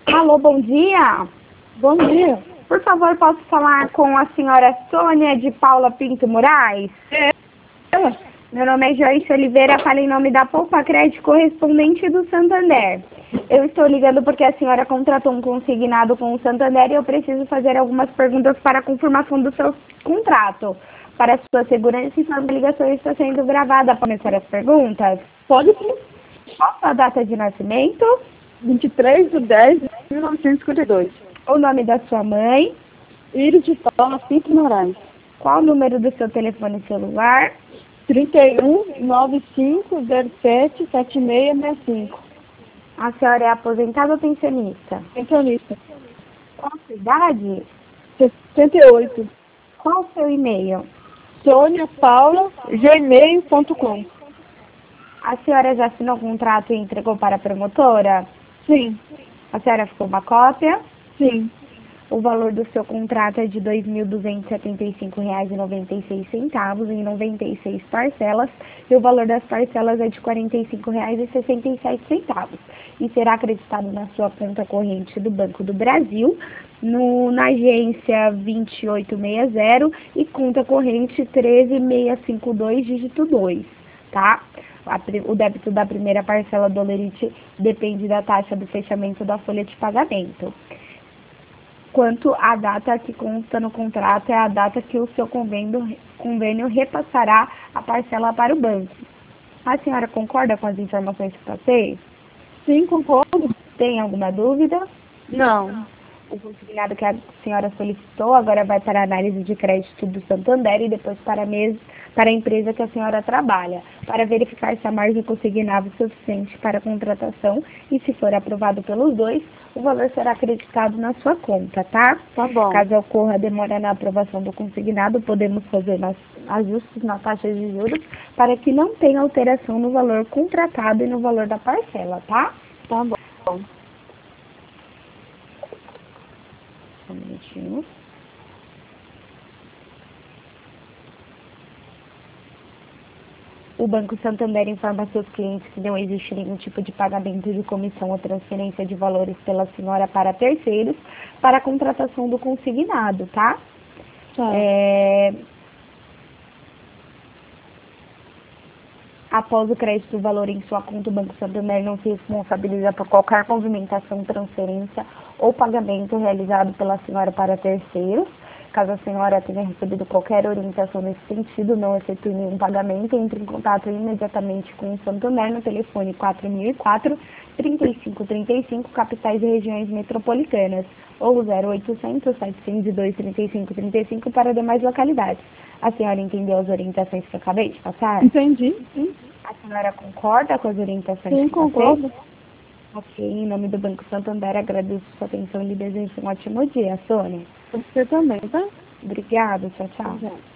Alô, bom dia. Bom dia. Por favor, posso falar com a senhora Sônia de Paula Pinto Moraes? É ela? Meu nome é Joyce Oliveira, falo em nome da Poupa Crédito correspondente do Santander. Eu estou ligando porque a senhora contratou um consignado com o Santander e eu preciso fazer algumas perguntas para a confirmação do seu contrato. Para sua segurança, a ligação está sendo gravada. Pode começar as perguntas? Pode sim. Qual a data de nascimento? 23/10/1952. O nome da sua mãe? Íris de Paula Pinto Moraes. Qual o número do seu telefone celular? 31/9507/7665. A senhora é aposentada ou pensionista? Pensionista. Qual a sua idade? 68. Qual o seu e-mail? soniapaula@gmail.com. A senhora já assinou o contrato e entregou para a promotora? Sim. A senhora ficou uma cópia? Sim. O valor do seu contrato é de R$ 2.275,96 em 96 parcelas e o valor das parcelas é de R$ 45,67 e será acreditado na sua conta corrente do Banco do Brasil, na agência 2860 e conta corrente 13652, dígito 2, tá? O débito da primeira parcela do Olerite depende da taxa do fechamento da folha de pagamento. Quanto à data que consta no contrato, é a data que o seu convênio repassará a parcela para o banco. A senhora concorda com as informações que passei? Sim, concordo. Tem alguma dúvida? Não. O consignado que a senhora solicitou agora vai para a análise de crédito do Santander e depois para a empresa que a senhora trabalha, para verificar se a margem consignável é suficiente para a contratação e, se for aprovado pelos dois, o valor será acreditado na sua conta, tá? Tá bom. Caso ocorra demora na aprovação do consignado, podemos fazer ajustes na taxa de juros para que não tenha alteração no valor contratado e no valor da parcela, tá? Tá bom. Um minutinho. O Banco Santander informa seus clientes que não existe nenhum tipo de pagamento de comissão ou transferência de valores pela senhora para terceiros para a contratação do consignado, tá? Tá. Após o crédito do valor em sua conta, o Banco Santander não se responsabiliza por qualquer movimentação, transferência ou pagamento realizado pela senhora para terceiros. Caso a senhora tenha recebido qualquer orientação nesse sentido, não efetue nenhum pagamento, entre em contato imediatamente com o Santander no telefone 4004-3535, capitais e regiões metropolitanas, ou 0800-702-3535 para demais localidades. A senhora entendeu as orientações que eu acabei de passar? Entendi. Sim, A senhora concorda com as orientações sim, que passei? concordo. Ok, em nome do Banco Santander, agradeço sua atenção e lhe desejo um ótimo dia, Sônia. Você também, tá? Obrigada, tchau, tchau. Já.